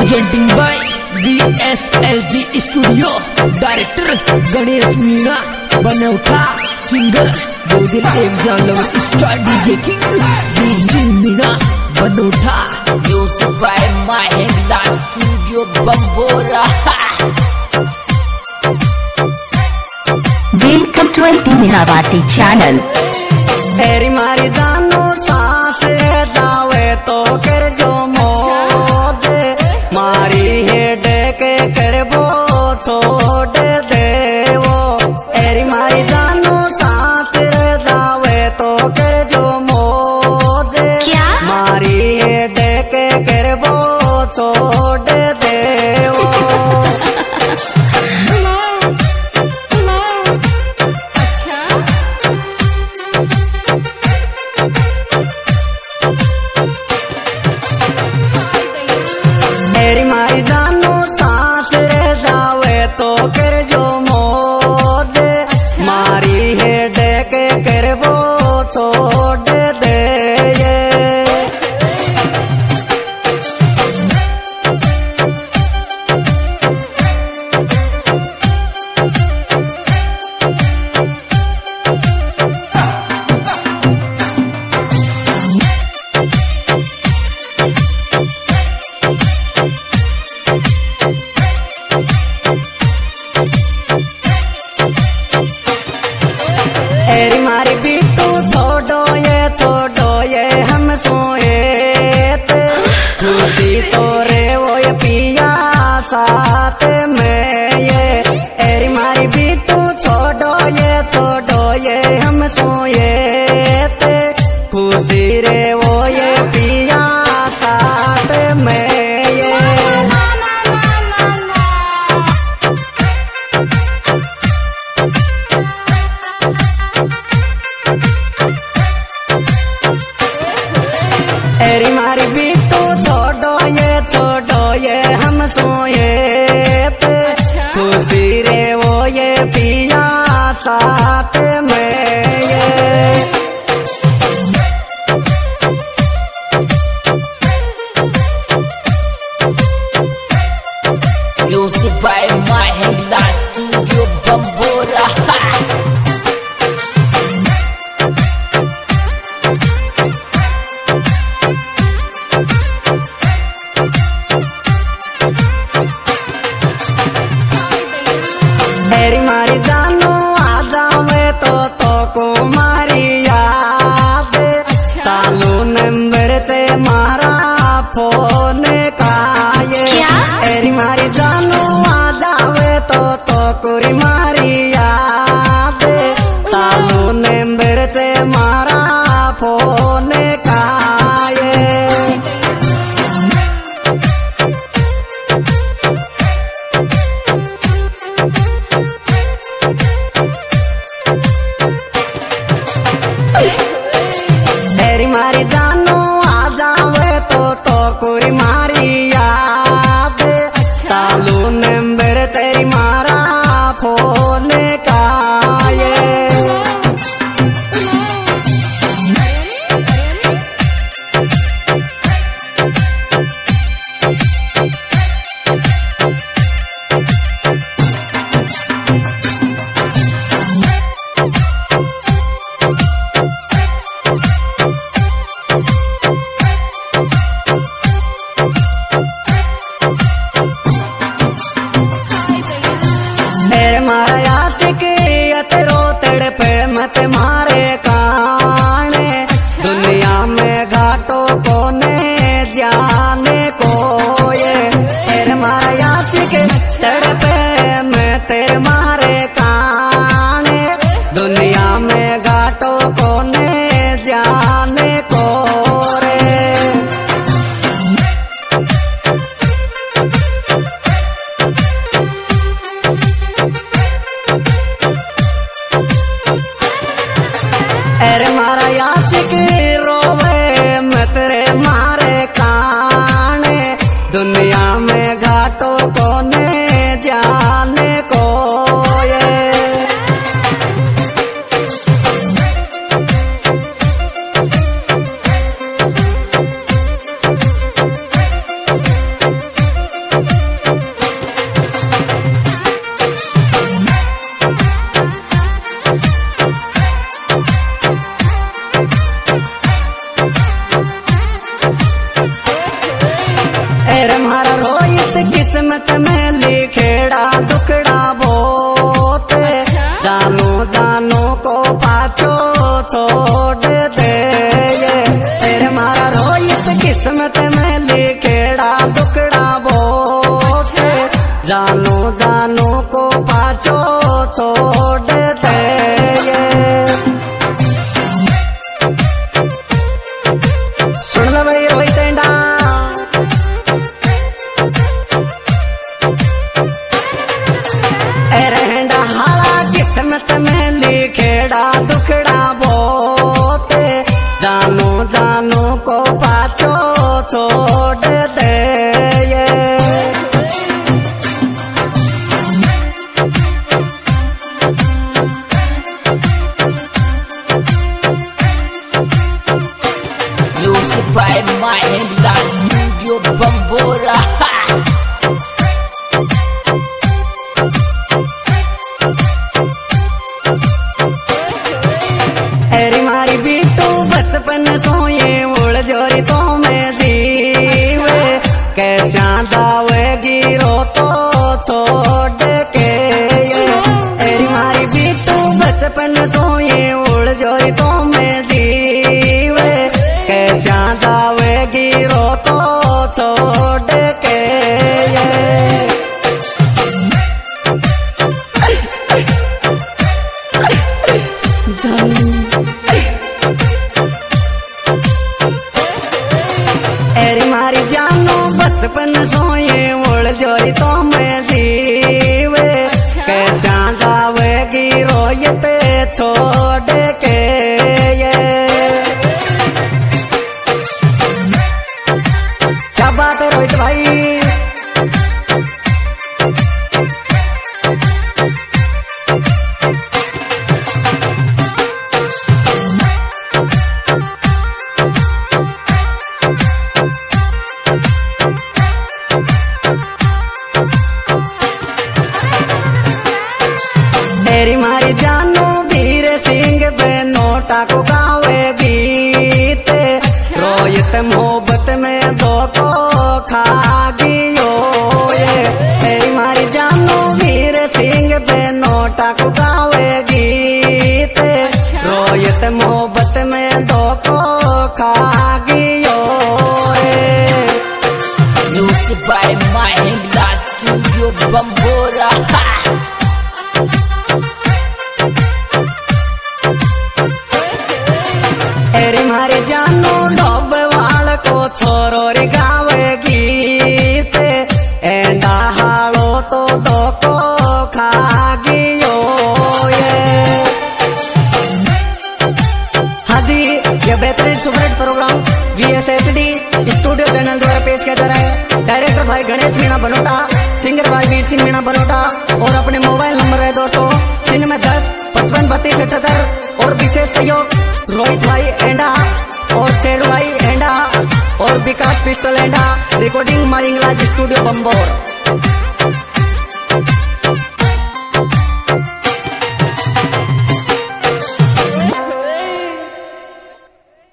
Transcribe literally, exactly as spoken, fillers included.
Presenting by V S S D studio, director Ganesh Meena Banautha, singer दो दिन एक जान star DJ king Meena Banautha, music by Mahendra studio Bambora. Welcome to एल Meenawati channel. तेरी मारी जानो सांस जावे तो कर जो मोद, मारी हेड के करबो छोड़ दे वो। तेरी मारी जानो सांस जावे तो कर जो मोद, मारी हेड के करबो छोड़ दे वो। तेरी मारी जानो सांस रह जावे तो कर जो मोद, मारी हेड के करबो छोड़ दे ये। तेरी मारी बीटू छोड़ो ये छोड़ो ये हम सोए, खुदी तो रे वो ये पिया साथ में ये। तेरी मारी बीटू छोड़ो ये छोड़ो ये हम सोए, खुशी रे वो ये पिया साथ में ये। तेरी मारी बीटू छोड़ो ये छोड़ो ये हम सोए, खुशी रे वो ये पिया साथ में ये। Music by Mahendra studio Bambora. तेरी मारी जानो आ जावे तो तो को मारी याद, चालू नंबर से मारा फोन का ये। तेरी मारी जानो आ जावे तो तो कोरी मारी याद, चालू नंबर से मारा फोन का ये। तेरी मारी जानो आ जावे तो तो कोई मारी याद, चालू नंबर तेरी मारा फोन का ये। तेरे मारा यासिक अतरो तड़पे मत मारे काने, दुनिया में घाटो कोने जाने को ये। तेरे मारा यासिक तड़पे मैं तेरे मारे काने, दुनिया में घाटो कोने जाने को रे। अरे मारा यासिक रोवे मैं तेरे मारे काने, दुनिया में घाटो कोने जाने को ये। तेरे मारा रोहित किस्मत में लिखेड़ा दुखड़ा बहुत जानो जानो को पाछो छोड़ दे तेरे मारा रोहित किस्मत में लिखेड़ा दुखड़ा बहुत जानो जानो को पाछो छोड़ दे सुन लो भाई रोहित एंडा रहना हारा किस्मत में लिखेड़ा दुखड़ा बहुत जानो जानो को पाछो छोड़ दे Music by Mahindra Studio Bambora. एरी मारी बीटू बचपन सोए उड़ जोरी तो मैं जीवे कैसा जावेगी रो तो छोड़ के एरी मारी बीटू बचपन सोए उड़ जोरी तो मैं जीवे कैसा जावेगी रो तो छोड़ के एरी मारी जानो बचपन सोए उड़ जोई तो मैं जीवे कैसा जावेगी रोयत छोड़ के ये क्या बात है रोहित भाई तेरी मारी जानो वीर सिंह बेनोटा को गावे गीत रोहित मोहब्बत में दो को खा गियो ये तेरी मारी जानो वीर सिंह बेनोटा को गावे गीत रोहित मोहब्बत में दो को खा गियो Music by Mahindra Studio Bambora. एरी मारे जानो डोब वाल को छोरो रे गावे गीत एंडा हालो तो दो को खा गियो ये हाजी ये बेहतरीन superhit programme V S H D studio channel द्वारा पेश किया जा रहा है। डायरेक्टर भाई गणेश मीणा बनोटा, सिंगर भाई वीर सिंह मीणा बनोटा और अपने मोबाइल नंबर है दोस्तों शून्य में दस पचपन बत्तीस अठहत्तर और विशेष सहयोग रोहित भाई एंडा और शेर भाई एंडा और विकास पिस्टल एंडा रिकॉर्डिंग मारिंगलाज स्टूडियो बम्बोर।